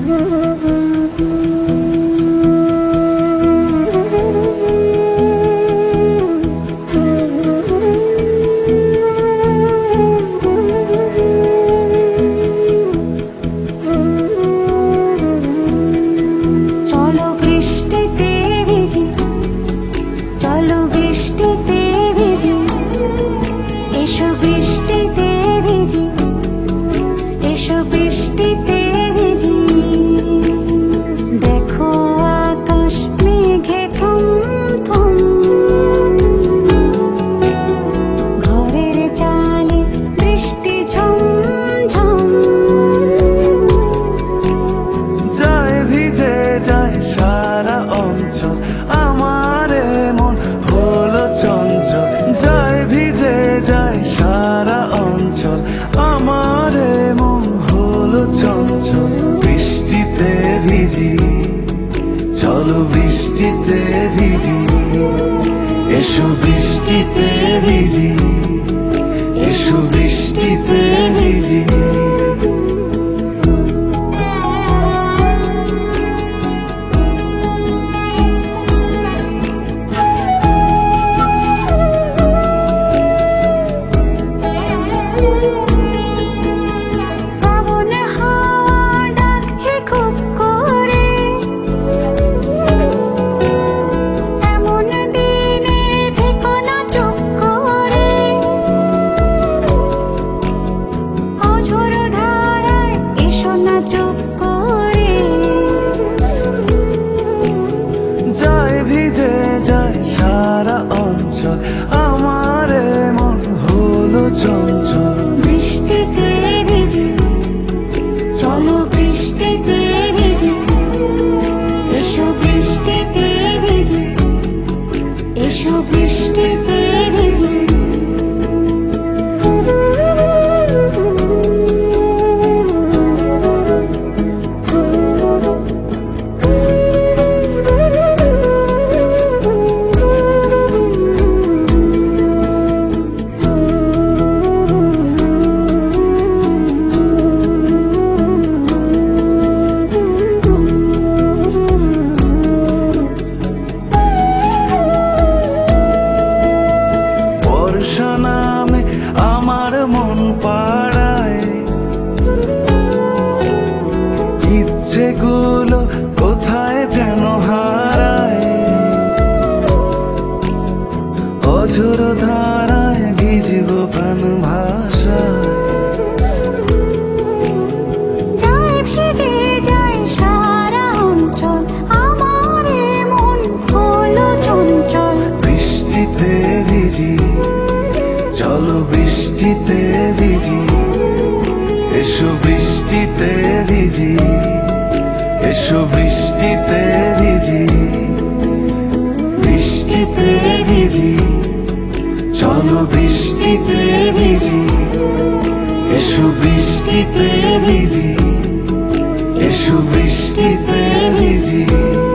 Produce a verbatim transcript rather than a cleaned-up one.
সারা অঞ্চল আমার মন হলো চঞ্চল, যায় ভিজে যায় সারা অঞ্চল আমার মন হলো চঞ্চল। বৃষ্টিতে ভিজি, চলো বৃষ্টিতে ভিজি, এসো বৃষ্টিতে ভিজি, এসো বৃষ্টিতে ভিজি। ভিজে যায় সারা অঞ্চল আমার মন হলো চঞ্চল। বৃষ্টিতে ভিজি, চলো বৃষ্টিতে ভিজি, এসো বৃষ্টিতে ভিজি, এসো বৃষ্টিতে ভিজি। নামে আমার মন পাড়ায়, ইচ্ছেগুলো কোথায় যেন হারায়। অঝোর ধারায় ভিজব প্রাণ ভাষায়, ভিজে যায় সারা অঞ্চল আমার মন হলো চঞ্চল। বৃষ্টিতে ভিজি, চলো বৃষ্টিতে ভিজি, এসো বৃষ্টিতে ভিজি, এসো বৃষ্টিতে ভিজি, বৃষ্টিতে ভিজি, চলো বৃষ্টিতে ভিজি, এসো বৃষ্টিতে ভিজি, এসো বৃষ্টিতে ভিজি।